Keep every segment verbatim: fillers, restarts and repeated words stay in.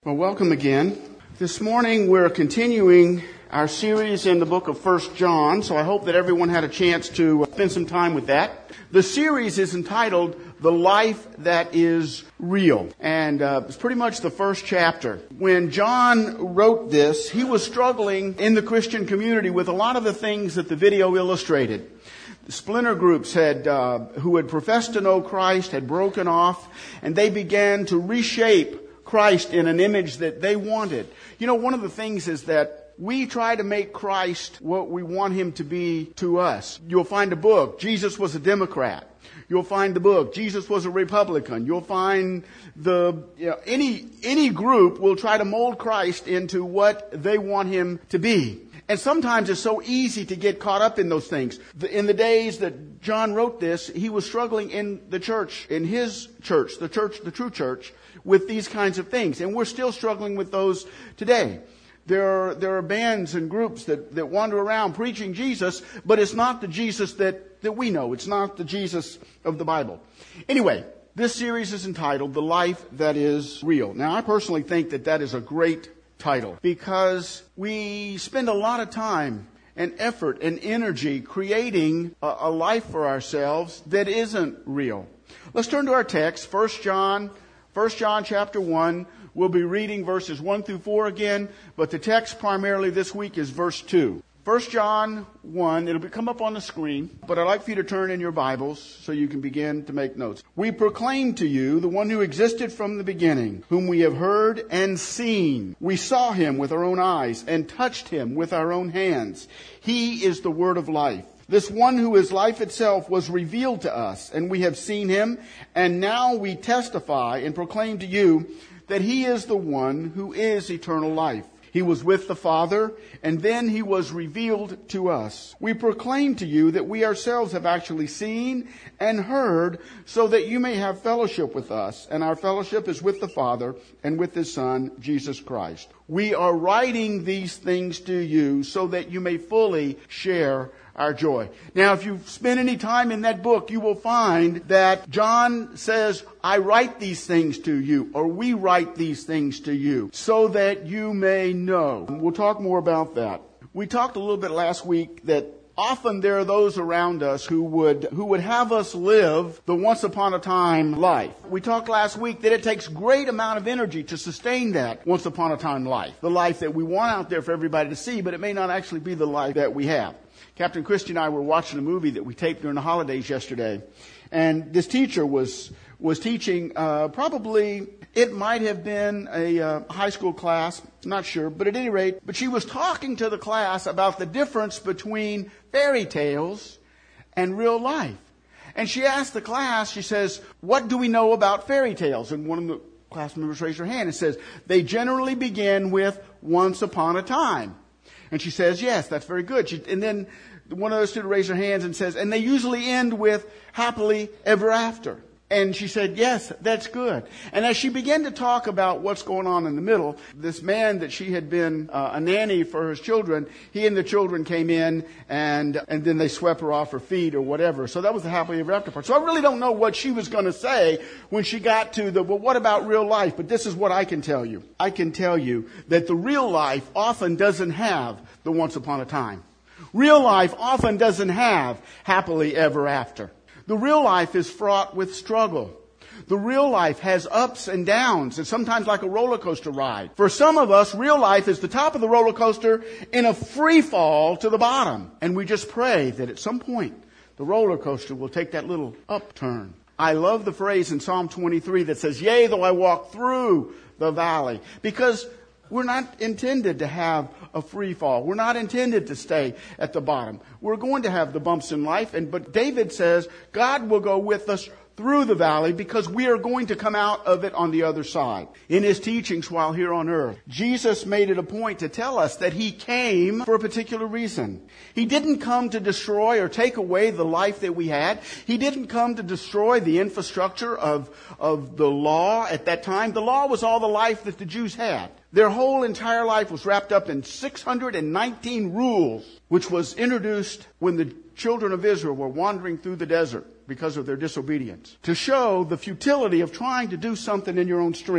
Well, welcome again. This morning we're continuing our series in the book of First John, so I hope that everyone had a chance to spend some time with that. The series is entitled The Life That Is Real, and uh, it's pretty much the first chapter. When John wrote this, he was struggling in the Christian community with a lot of the things that the video illustrated. The splinter groups had, uh, who had professed to know Christ had broken off, and they began to reshape Christ in an image that they wanted. You know, one of the things is that we try to make Christ what we want him to be to us. You'll find a book, Jesus was a Democrat. You'll find the book, Jesus was a Republican. You'll find the, you know, any, any group will try to mold Christ into what they want him to be. And sometimes it's so easy to get caught up in those things. In the days that John wrote this, he was struggling in the church, in his church, the church, the true church, with these kinds of things. And we're still struggling with those today. There are, there are bands and groups that, that wander around preaching Jesus, but it's not the Jesus that, that we know. It's not the Jesus of the Bible. Anyway, this series is entitled The Life That Is Real. Now, I personally think that that is a great title because we spend a lot of time and effort and energy creating a, a life for ourselves that isn't real. Let's turn to our text, First John, First John chapter one. We'll be reading verses one through four again, but the text primarily this week is verse two. First John one, it'll come up on the screen, but I'd like for you to turn in your Bibles so you can begin to make notes. We proclaim to you the one who existed from the beginning, whom we have heard and seen. We saw him with our own eyes and touched him with our own hands. He is the word of life. This one who is life itself was revealed to us, and we have seen him, and now we testify and proclaim to you that he is the one who is eternal life. He was with the Father, and then he was revealed to us. We proclaim to you that we ourselves have actually seen and heard, so that you may have fellowship with us. And our fellowship is with the Father and with his Son, Jesus Christ. We are writing these things to you so that you may fully share our joy. Now, if you've spent any time in that book, you will find that John says, I write these things to you, or we write these things to you, so that you may know. We'll talk more about that. We talked a little bit last week that often there are those around us who would who would have us live the once upon a time life. We talked last week that it takes great amount of energy to sustain that once upon a time life. The life that we want out there for everybody to see, but it may not actually be the life that we have. Captain Christy and I were watching a movie that we taped during the holidays yesterday. And this teacher was was teaching uh, probably, it might have been a uh, high school class, not sure, but at any rate, but she was talking to the class about the difference between fairy tales and real life. And she asked the class, she says, what do we know about fairy tales? And one of the class members raised her hand and says, they generally begin with once upon a time. And she says, yes, that's very good. She, and then one of those students raised their hands and says, and they usually end with happily ever after. And she said, yes, that's good. And as she began to talk about what's going on in the middle, this man that she had been uh, a nanny for his children, he and the children came in and and then they swept her off her feet or whatever. So that was the happily ever after part. So I really don't know what she was going to say when she got to the, well, what about real life? But this is what I can tell you. I can tell you that the real life often doesn't have the once upon a time. Real life often doesn't have happily ever after. The real life is fraught with struggle. The real life has ups and downs, and sometimes like a roller coaster ride. For some of us, real life is the top of the roller coaster in a free fall to the bottom. And we just pray that at some point, the roller coaster will take that little upturn. I love the phrase in Psalm twenty-three that says, yea, though I walk through the valley. Because we're not intended to have a free fall. We're not intended to stay at the bottom. We're going to have the bumps in life. And but David says God will go with us through the valley because we are going to come out of it on the other side. In his teachings while here on earth, Jesus made it a point to tell us that he came for a particular reason. He didn't come to destroy or take away the life that we had. He didn't come to destroy the infrastructure of, of the law at that time. The law was all the life that the Jews had. Their whole entire life was wrapped up in six hundred nineteen rules, which was introduced when the children of Israel were wandering through the desert because of their disobedience, to show the futility of trying to do something in your own strength.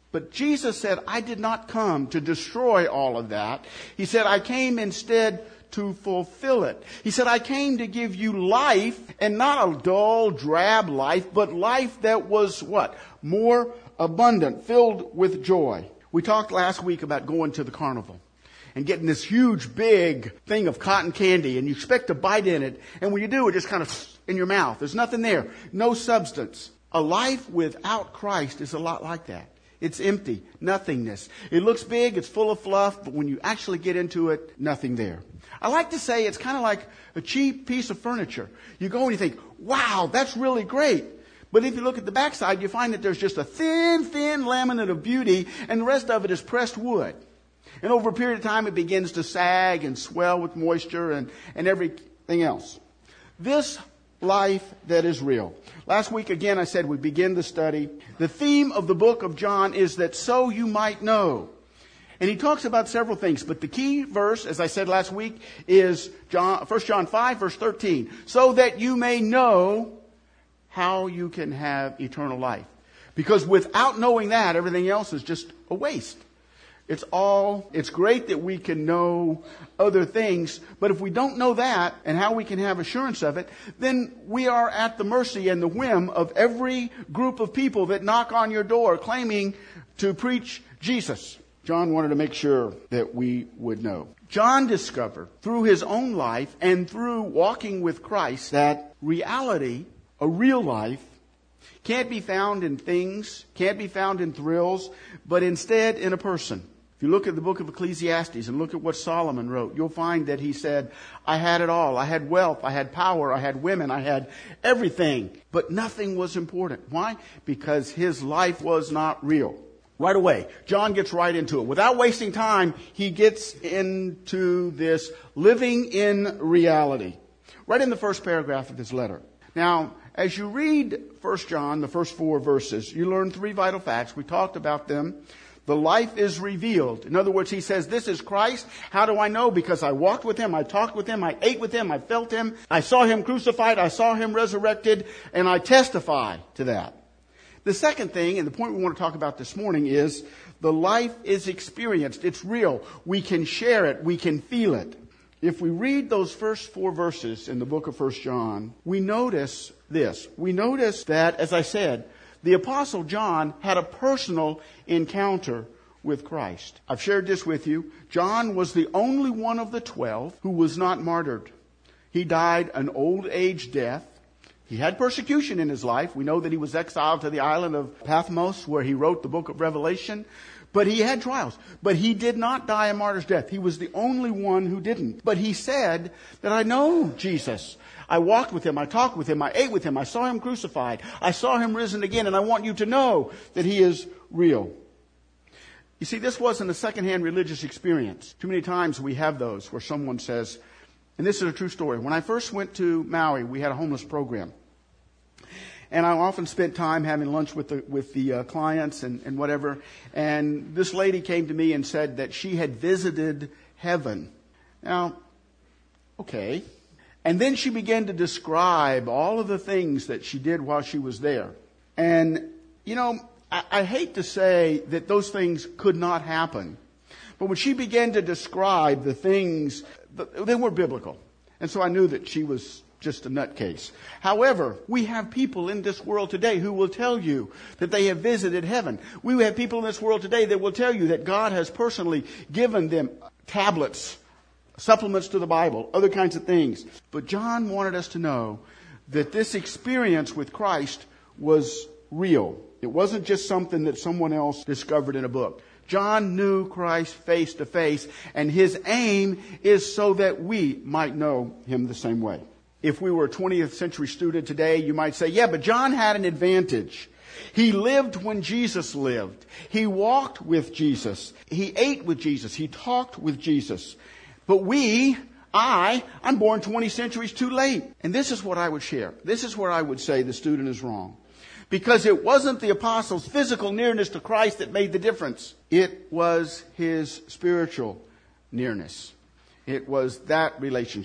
But Jesus said, I did not come to destroy all of that. He said, I came instead to fulfill it. He said, I came to give you life, and not a dull, drab life, but life that was what? More abundant, filled with joy. We talked last week about going to the carnival and getting this huge, big thing of cotton candy, and you expect to bite in it, and when you do, it just kind of in your mouth. There's nothing there, no substance. A life without Christ is a lot like that. It's empty, nothingness. It looks big, it's full of fluff, but when you actually get into it, nothing there. I like to say it's kind of like a cheap piece of furniture. You go and you think, wow, that's really great. But if you look at the backside, you find that there's just a thin, thin laminate of beauty, and the rest of it is pressed wood. And over a period of time, it begins to sag and swell with moisture and, and everything else. This life that is real. Last week, again, I said we begin the study. The theme of the book of John is that so you might know. And he talks about several things, but the key verse, as I said last week, is John, First John five, verse thirteen. So that you may know how you can have eternal life. Because without knowing that, everything else is just a waste. It's all, it's great that we can know other things, but if we don't know that and how we can have assurance of it, then we are at the mercy and the whim of every group of people that knock on your door claiming to preach Jesus. John wanted to make sure that we would know. John discovered through his own life and through walking with Christ that reality, a real life, can't be found in things, can't be found in thrills, but instead in a person. If you look at the book of Ecclesiastes and look at what Solomon wrote, you'll find that he said, I had it all. I had wealth. I had power. I had women. I had everything. But nothing was important. Why? Because his life was not real. Right away, John gets right into it. Without wasting time, he gets into this living in reality. Right in the first paragraph of this letter. Now, as you read First John, the first four verses, you learn three vital facts. We talked about them. The life is revealed. In other words, he says, this is Christ. How do I know? Because I walked with him, I talked with him, I ate with him, I felt him, I saw him crucified, I saw him resurrected, and I testify to that. The second thing, and the point we want to talk about this morning, is the life is experienced. It's real. We can share it. We can feel it. If we read those first four verses in the book of First John, we notice this. We notice that, as I said, the Apostle John had a personal encounter with Christ. I've shared this with you. John was the only one of the twelve who was not martyred. He died an old age death. He had persecution in his life. We know that he was exiled to the island of Patmos, where he wrote the book of Revelation. But he had trials. But he did not die a martyr's death. He was the only one who didn't. But he said that I know Jesus. I walked with him. I talked with him. I ate with him. I saw him crucified. I saw him risen again. And I want you to know that he is real. You see, this wasn't a secondhand religious experience. Too many times we have those where someone says, and this is a true story. When I first went to Maui, we had a homeless program. And I often spent time having lunch with the with the uh, clients and, and whatever. And this lady came to me and said that she had visited heaven. Now, okay. And then she began to describe all of the things that she did while she was there. And, you know, I, I hate to say that those things could not happen. But when she began to describe the things, they were biblical. And so I knew that she was just a nutcase. However, we have people in this world today who will tell you that they have visited heaven. We have people in this world today that will tell you that God has personally given them tablets, supplements to the Bible, other kinds of things. But John wanted us to know that this experience with Christ was real. It wasn't just something that someone else discovered in a book. John knew Christ face to face, and his aim is so that we might know him the same way. If we were a twentieth century student today, you might say, yeah, but John had an advantage. He lived when Jesus lived. He walked with Jesus. He ate with Jesus. He talked with Jesus. But we, I, I'm born twenty centuries too late. And this is what I would share. This is where I would say the student is wrong. Because it wasn't the apostle's physical nearness to Christ that made the difference. It was his spiritual nearness. It was that relationship.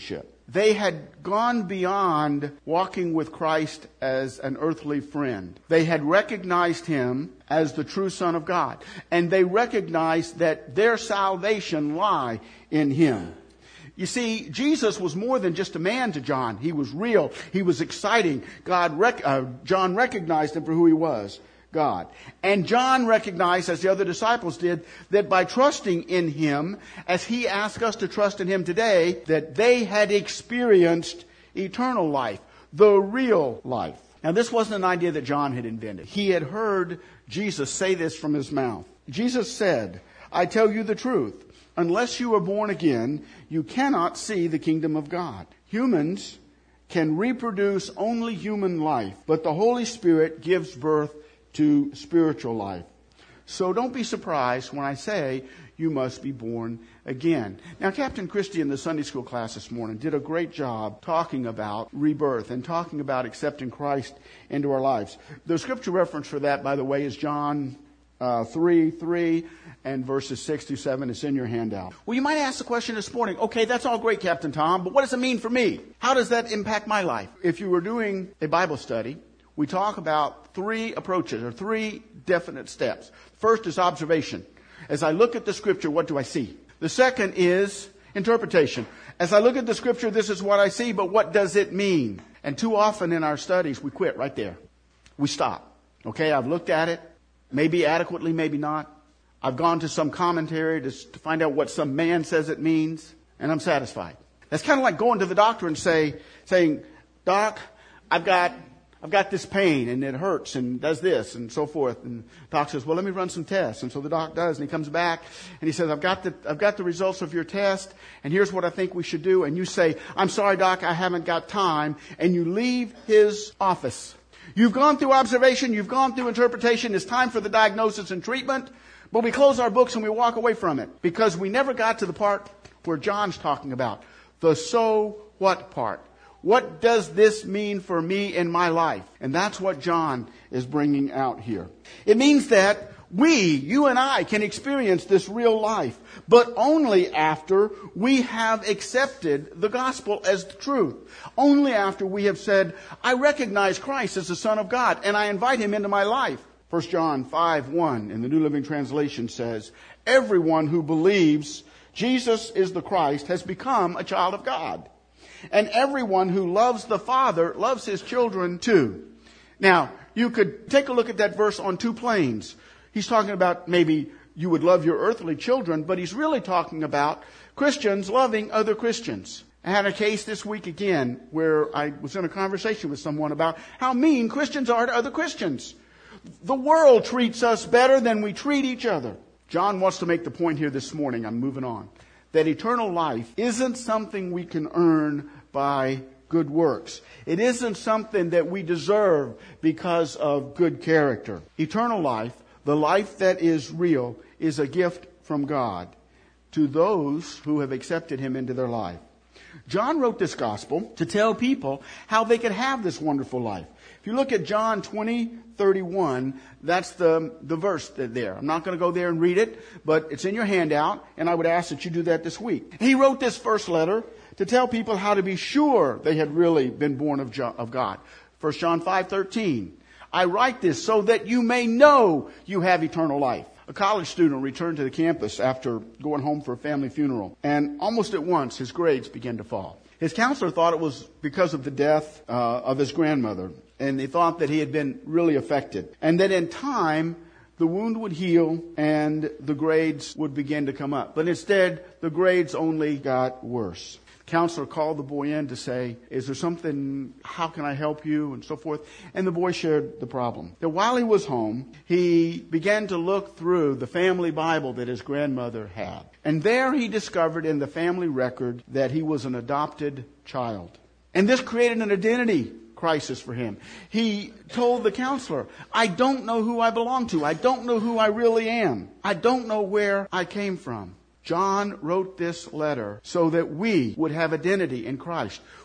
They had gone beyond walking with Christ as an earthly friend. They had recognized him as the true Son of God. And they recognized that their salvation lay in him. You see, Jesus was more than just a man to John. He was real. He was exciting. God, rec- uh, John recognized him for who he was, God. And John recognized, as the other disciples did, that by trusting in him, as he asked us to trust in him today, that they had experienced eternal life, the real life. Now, this wasn't an idea that John had invented. He had heard Jesus say this from his mouth. Jesus said, "I tell you the truth. Unless you are born again, you cannot see the kingdom of God." Humans can reproduce only human life, but the Holy Spirit gives birth to spiritual life. So don't be surprised when I say you must be born again. Now, Captain Christie in the Sunday school class this morning did a great job talking about rebirth and talking about accepting Christ into our lives. The scripture reference for that, by the way, is John uh, three three and verses six through seven. It's in your handout. Well, you might ask the question this morning, okay, that's all great, Captain Tom, but what does it mean for me? How does that impact my life? If you were doing a Bible study, we talk about three approaches or three definite steps. First is observation. As I look at the scripture, what do I see? The second is interpretation. As I look at the scripture, this is what I see, but what does it mean? And too often in our studies, we quit right there. We stop. Okay, I've looked at it, maybe adequately, maybe not. I've gone to some commentary to, to find out what some man says it means, and I'm satisfied. That's kind of like going to the doctor and say, saying, "Doc, I've got I've got this pain and it hurts and does this," and so forth. And the doc says, "Well, let me run some tests." And so the doc does, and he comes back and he says, I've got the I've got the results of your test, and here's what I think we should do. And you say, "I'm sorry, doc, I haven't got time," and you leave his office. You've gone through observation, you've gone through interpretation, it's time for the diagnosis and treatment, but we close our books and we walk away from it because we never got to the part where John's talking about, the so what part. What does this mean for me in my life? And that's what John is bringing out here. It means that we, you and I, can experience this real life, but only after we have accepted the gospel as the truth. Only after we have said, I recognize Christ as the Son of God, and I invite him into my life. First John five one in the New Living Translation says, everyone who believes Jesus is the Christ has become a child of God. And everyone who loves the Father loves his children too. Now, you could take a look at that verse on two planes. He's talking about maybe you would love your earthly children, but he's really talking about Christians loving other Christians. I had a case this week again where I was in a conversation with someone about how mean Christians are to other Christians. The world treats us better than we treat each other. John wants to make the point here this morning, I'm moving on, that eternal life isn't something we can earn by good works. It isn't something that we deserve because of good character. Eternal life, the life that is real, is a gift from God to those who have accepted him into their life. John wrote this gospel to tell people how they could have this wonderful life. If you look at John twenty thirty-one, that's the, the verse there. I'm not going to go there and read it, but it's in your handout, and I would ask that you do that this week. He wrote this first letter to tell people how to be sure they had really been born of, jo- of God. First John five thirteen. I write this so that you may know you have eternal life. A college student returned to the campus after going home for a family funeral, and almost at once his grades began to fall. His counselor thought it was because of the death uh, of his grandmother, and they thought that he had been really affected, and that in time the wound would heal and the grades would begin to come up. But instead, the grades only got worse. The counselor called the boy in to say, is there something, how can I help you, and so forth. And the boy shared the problem. That while he was home, he began to look through the family Bible that his grandmother had. And there he discovered in the family record that he was an adopted child. And this created an identity crisis for him. He told the counselor, I don't know who I belong to. I don't know who I really am. I don't know where I came from. John wrote this letter so that we would have identity in Christ.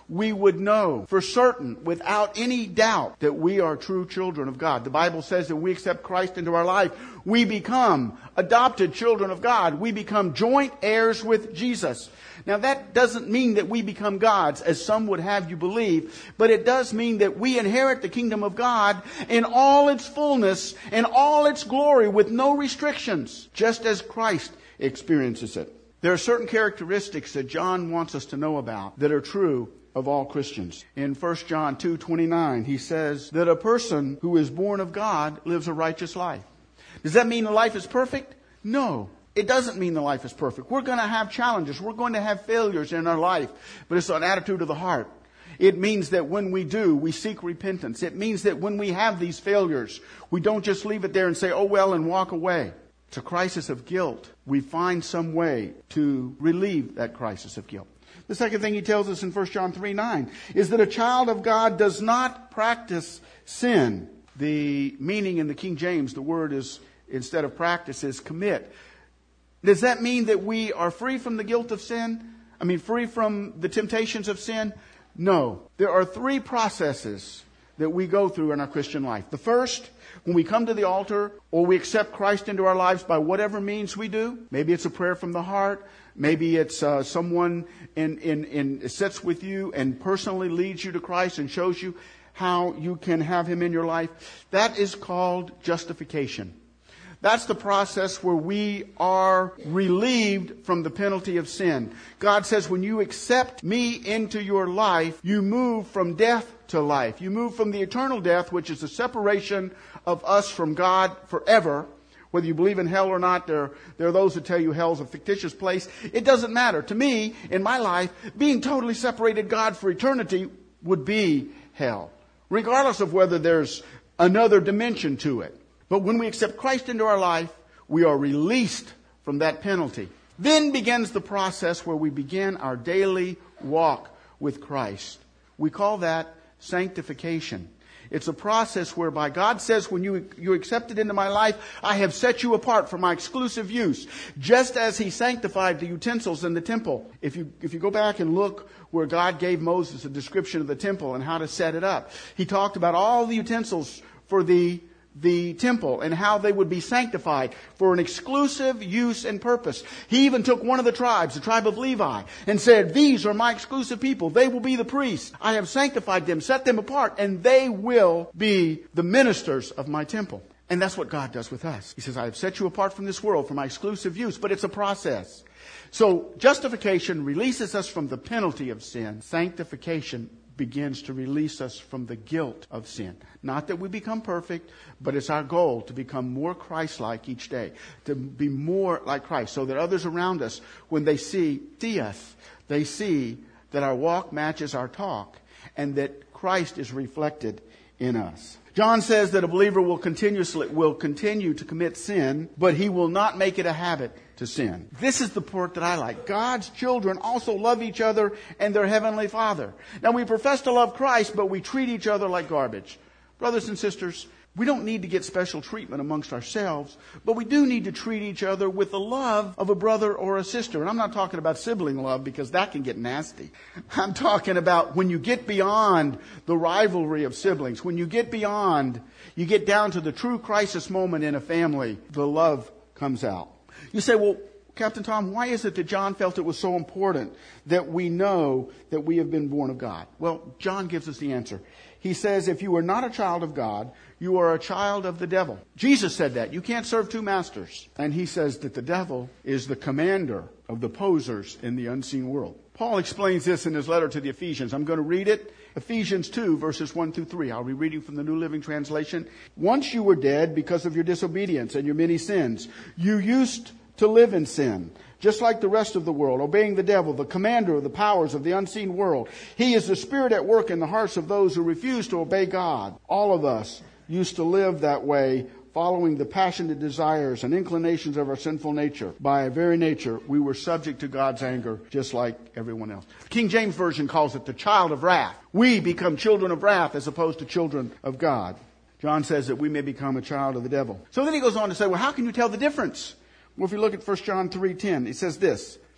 we would know for certain, without any doubt, that we are true children of God. The Bible says that we accept Christ into our life, we become adopted children of God. We become joint heirs with Jesus. Now that doesn't mean that we become God's, as some would have you believe, but it does mean that we inherit the kingdom of God in all its fullness, in all its glory, with no restrictions, just as Christ experiences it. There are certain characteristics that John wants us to know about that are true of all Christians. In First John two twenty-nine, he says that a person who is born of God lives a righteous life. Does that mean the life is perfect? No. It doesn't mean the life is perfect. We're going to have challenges. We're going to have failures in our life. But it's an attitude of the heart. It means that when we do, we seek repentance. It means that when we have these failures, we don't just leave it there and say, oh well, and walk away. It's a crisis of guilt. We find some way to relieve that crisis of guilt. The second thing he tells us in First John three nine is that a child of God does not practice sin. The meaning in the King James, the word is, instead of practice, is commit. Does that mean that we are free from the guilt of sin? I mean, free from the temptations of sin? No. There are three processes that we go through in our Christian life. The first, when we come to the altar or we accept Christ into our lives by whatever means we do. Maybe it's a prayer from the heart. Maybe it's uh, someone in, in, in sits with you and personally leads you to Christ and shows you how you can have Him in your life. That is called justification. That's the process where we are relieved from the penalty of sin. God says when you accept me into your life, you move from death to life. You move from the eternal death, which is the separation of us from God forever. Whether you believe in hell or not, there, there are those who tell you hell's a fictitious place. It doesn't matter. To me, in my life, being totally separated God for eternity would be hell, regardless of whether there's another dimension to it. But when we accept Christ into our life, we are released from that penalty. Then begins the process where we begin our daily walk with Christ. We call that sanctification. It's a process whereby God says, when you, you accepted into my life, I have set you apart for my exclusive use. Just as He sanctified the utensils in the temple. If you, if you go back and look where God gave Moses a description of the temple and how to set it up, He talked about all the utensils for the the temple and how they would be sanctified for an exclusive use and purpose. He even took one of the tribes, the tribe of Levi, and said, these are my exclusive people. They will be the priests. I have sanctified them, set them apart, and they will be the ministers of my temple. And that's what God does with us. He says, I have set you apart from this world for my exclusive use, but it's a process. So justification releases us from the penalty of sin. Sanctification begins to release us from the guilt of sin. Not that we become perfect, but it's our goal to become more Christ-like each day, to be more like Christ, so that others around us, when they see, see us, they see that our walk matches our talk and that Christ is reflected in us. John says that a believer will continuously will continue to commit sin, but he will not make it a habit to sin. This is the part that I like. God's children also love each other and their heavenly Father. Now we profess to love Christ, but we treat each other like garbage. Brothers and sisters, we don't need to get special treatment amongst ourselves, but we do need to treat each other with the love of a brother or a sister. And I'm not talking about sibling love, because that can get nasty. I'm talking about when you get beyond the rivalry of siblings, when you get beyond, you get down to the true crisis moment in a family, the love comes out. You say, well, Captain Tom, why is it that John felt it was so important that we know that we have been born of God? Well, John gives us the answer. He says, if you are not a child of God, you are a child of the devil. Jesus said that. You can't serve two masters. And he says that the devil is the commander of the posers in the unseen world. Paul explains this in his letter to the Ephesians. I'm going to read it. Ephesians two, verses one through three. I'll be reading from the New Living Translation. Once you were dead because of your disobedience and your many sins, you used to live in sin, just like the rest of the world, obeying the devil, the commander of the powers of the unseen world. He is the spirit at work in the hearts of those who refuse to obey God. All of us used to live that way, following the passionate desires and inclinations of our sinful nature. By our very nature, we were subject to God's anger, just like everyone else. The King James Version calls it the child of wrath. We become children of wrath as opposed to children of God. John says that we may become a child of the devil. So then he goes on to say, well, how can you tell the difference? Well, if you look at First John three ten, it says this,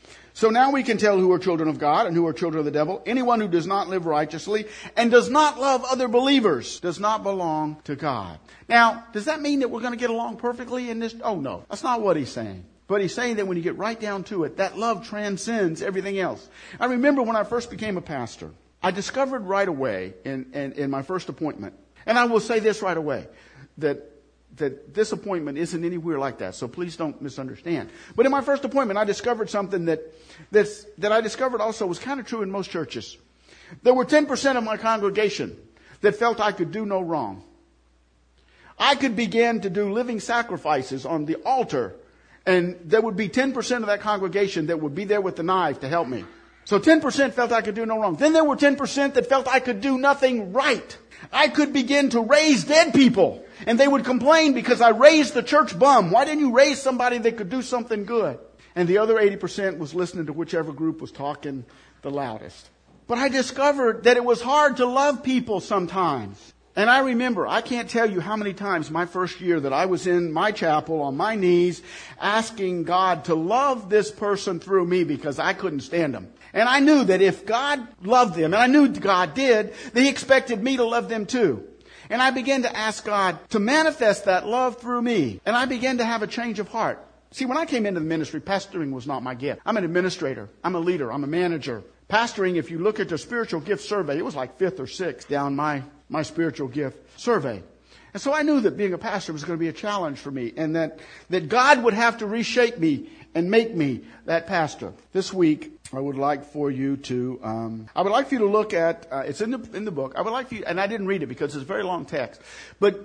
So now we can tell who are children of God and who are children of the devil. Anyone who does not live righteously and does not love other believers does not belong to God. Now, does that mean that we're going to get along perfectly in this? Oh, no. That's not what he's saying. But he's saying that when you get right down to it, that love transcends everything else. I remember when I first became a pastor, I discovered right away in, in, in my first appointment, and I will say this right away, that that this appointment isn't anywhere like that, so please don't misunderstand. But in my first appointment, I discovered something that that's, that I discovered also was kind of true in most churches. There were ten percent of my congregation that felt I could do no wrong. I could begin to do living sacrifices on the altar, and there would be ten percent of that congregation that would be there with the knife to help me. So ten percent felt I could do no wrong. Then there were ten percent that felt I could do nothing right. I could begin to raise dead people. And they would complain because I raised the church bum. Why didn't you raise somebody that could do something good? And the other eighty percent was listening to whichever group was talking the loudest. But I discovered that it was hard to love people sometimes. And I remember, I can't tell you how many times my first year that I was in my chapel on my knees asking God to love this person through me because I couldn't stand them. And I knew that if God loved them, and I knew God did, that He expected me to love them too. And I began to ask God to manifest that love through me. And I began to have a change of heart. See, when I came into the ministry, pastoring was not my gift. I'm an administrator. I'm a leader. I'm a manager. Pastoring, if you look at the spiritual gift survey, it was like fifth or sixth down my, my spiritual gift survey. And so I knew that being a pastor was going to be a challenge for me, and that, that God would have to reshape me and make me that pastor. This week, I would like for you to, um, I would like for you to look at, uh, it's in the, in the book. I would like for you, and I didn't read it because it's a very long text, but,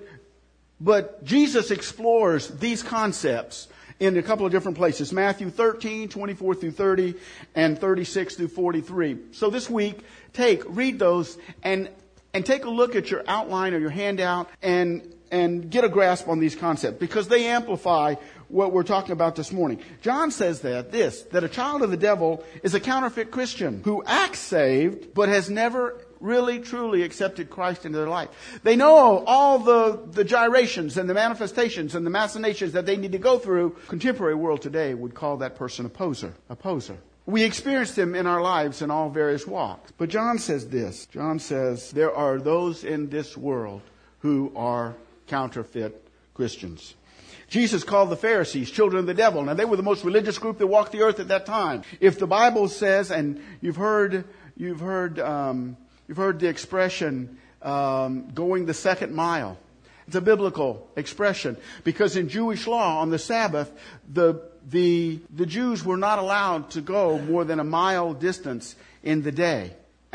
but Jesus explores these concepts in a couple of different places. Matthew thirteen, twenty-four through thirty, and thirty-six through forty-three. So this week, take, read those, and, and take a look at your outline or your handout, and, and get a grasp on these concepts, because they amplify what we're talking about this morning. John says that this, that a child of the devil is a counterfeit Christian who acts saved but has never really truly accepted Christ into their life. They know all the, the gyrations and the manifestations and the machinations that they need to go through. Contemporary world today would call that person a poser, a poser. We experience them in our lives in all various walks. But John says this. John says there are those in this world who are counterfeit Christians. Jesus called the Pharisees children of the devil. Now, they were the most religious group that walked the earth at that time. If the Bible says, and you've heard, you've heard, um, you've heard the expression um, "going the second mile." It's a biblical expression, because in Jewish law on the Sabbath, the the the Jews were not allowed to go more than a mile distance in the day,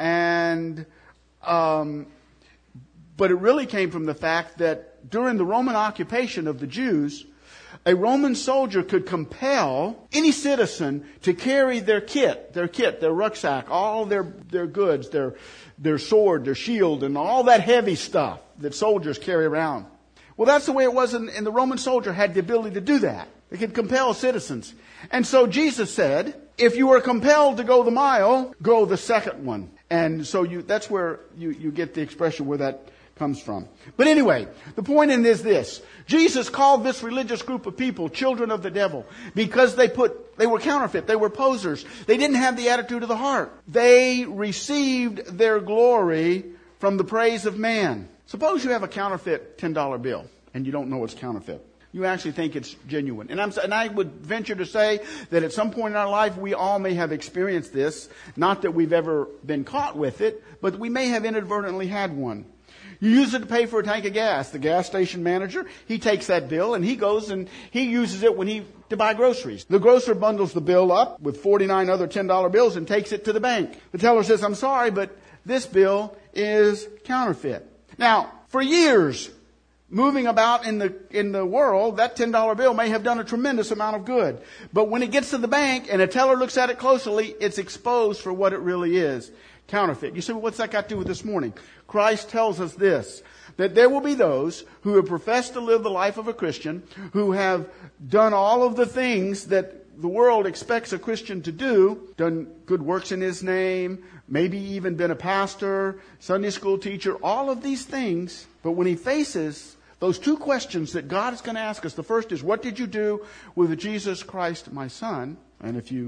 and um, but it really came from the fact that during the Roman occupation of the Jews, a Roman soldier could compel any citizen to carry their kit, their kit, their rucksack, all their, their goods, their, their sword, their shield, and all that heavy stuff that soldiers carry around. Well, that's the way it was, and the Roman soldier had the ability to do that. They could compel citizens. And so Jesus said, if you are compelled to go the mile, go the second one. And so you, that's where you, you get the expression where that comes from. But anyway, the point in is this. Jesus called this religious group of people children of the devil because they put, they were counterfeit. They were posers. They didn't have the attitude of the heart. They received their glory from the praise of man. Suppose you have a counterfeit ten dollar bill and you don't know it's counterfeit. You actually think it's genuine. And, I'm, and I would venture to say that at some point in our life, we all may have experienced this. Not that we've ever been caught with it, but we may have inadvertently had one. You use it to pay for a tank of gas. The gas station manager, he takes that bill and he goes and he uses it when he to buy groceries. The grocer bundles the bill up with forty-nine other ten dollar bills and takes it to the bank. The teller says, I'm sorry, but this bill is counterfeit. Now, for years, moving about in the in the world, that ten dollar bill may have done a tremendous amount of good. But when it gets to the bank and a teller looks at it closely, it's exposed for what it really is. Counterfeit. You say, well, what's that got to do with this morning? Christ tells us this, that there will be those who have professed to live the life of a Christian, who have done all of the things that the world expects a Christian to do, done good works in His name, maybe even been a pastor, Sunday school teacher, all of these things. But when he faces those two questions that God is going to ask us, the first is, what did you do with Jesus Christ, my son? And if you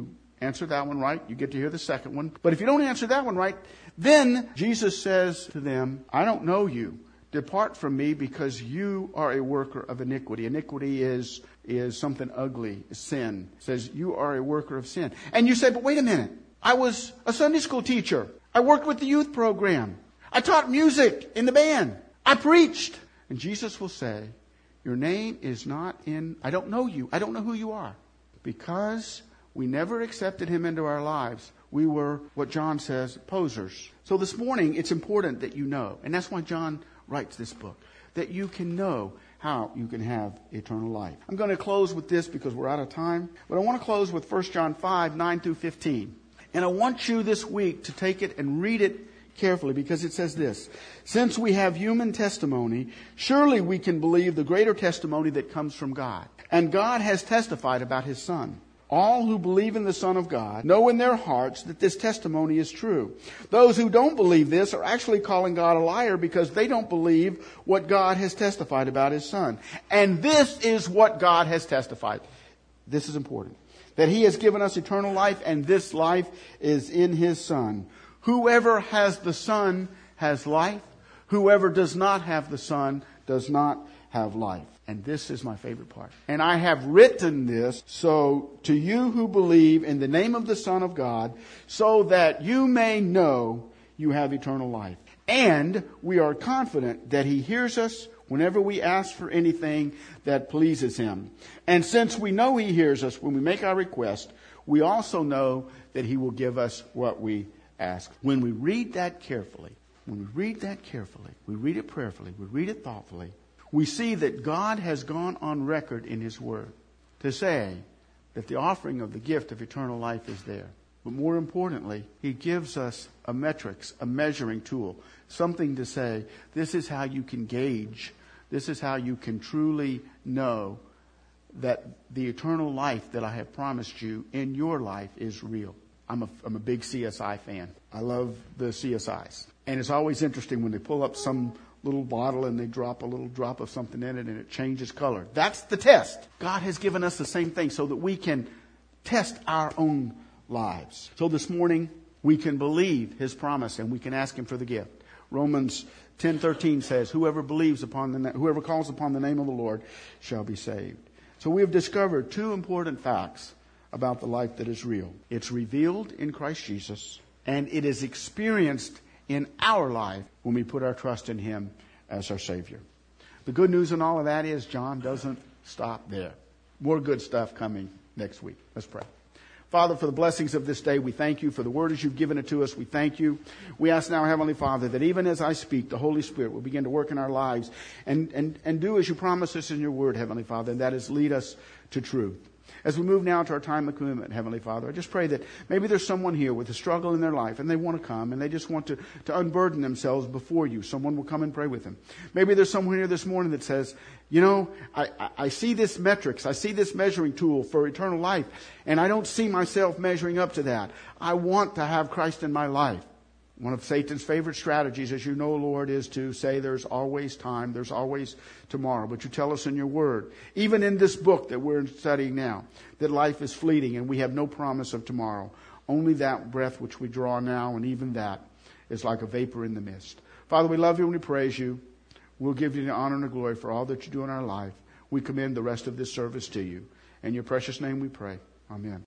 Answer that one right, you get to hear the second one. But if you don't answer that one right, then Jesus says to them, I don't know you. Depart from me, because you are a worker of iniquity. Iniquity is, is something ugly, sin. It says you are a worker of sin. And you say, but wait a minute. I was a Sunday school teacher. I worked with the youth program. I taught music in the band. I preached. And Jesus will say, your name is not in, I don't know you. I don't know who you are. Because we never accepted him into our lives. We were, what John says, posers. So this morning, it's important that you know. And that's why John writes this book. That you can know how you can have eternal life. I'm going to close with this because we're out of time. But I want to close with First John five, nine through fifteen. And I want you this week to take it and read it carefully, because it says this. Since we have human testimony, surely we can believe the greater testimony that comes from God. And God has testified about his Son. All who believe in the Son of God know in their hearts that this testimony is true. Those who don't believe this are actually calling God a liar, because they don't believe what God has testified about his Son. And this is what God has testified. This is important. That he has given us eternal life, and this life is in his Son. Whoever has the Son has life. Whoever does not have the Son does not have life. And this is my favorite part. And I have written this so to you who believe in the name of the Son of God, so that you may know you have eternal life. And we are confident that he hears us whenever we ask for anything that pleases him. And since we know he hears us when we make our request, we also know that he will give us what we ask. When we read that carefully, when we read that carefully, we read it prayerfully, we read it thoughtfully, we see that God has gone on record in his word to say that the offering of the gift of eternal life is there. But more importantly, he gives us a metrics, a measuring tool, something to say, this is how you can gauge, this is how you can truly know that the eternal life that I have promised you in your life is real. I'm a, I'm a big C S I fan. I love the C S Is. And it's always interesting when they pull up some little bottle and they drop a little drop of something in it and it changes color. That's the test. God has given us the same thing so that we can test our own lives. So this morning, we can believe his promise and we can ask him for the gift. Romans ten thirteen says, whoever believes upon the, whoever calls upon the name of the Lord shall be saved. So we have discovered two important facts about the life that is real. It's revealed in Christ Jesus, and it is experienced in our life when we put our trust in him as our Savior. The good news in all of that is John doesn't stop there. More good stuff coming next week. Let's pray. Father, for the blessings of this day, we thank you. For the word as you've given it to us, we thank you. We ask now, Heavenly Father, that even as I speak, the Holy Spirit will begin to work in our lives and, and, and do as you promise us in your word, Heavenly Father, and that is lead us to truth. As we move now to our time of commitment, Heavenly Father, I just pray that maybe there's someone here with a struggle in their life and they want to come and they just want to, to unburden themselves before you. Someone will come and pray with them. Maybe there's someone here this morning that says, you know, I, I, I see this metrics, I see this measuring tool for eternal life, and I don't see myself measuring up to that. I want to have Christ in my life. One of Satan's favorite strategies, as you know, Lord, is to say there's always time, there's always tomorrow. But you tell us in your word, even in this book that we're studying now, that life is fleeting and we have no promise of tomorrow. Only that breath which we draw now, and even that is like a vapor in the mist. Father, we love you and we praise you. We'll give you the honor and the glory for all that you do in our life. We commend the rest of this service to you. In your precious name we pray. Amen.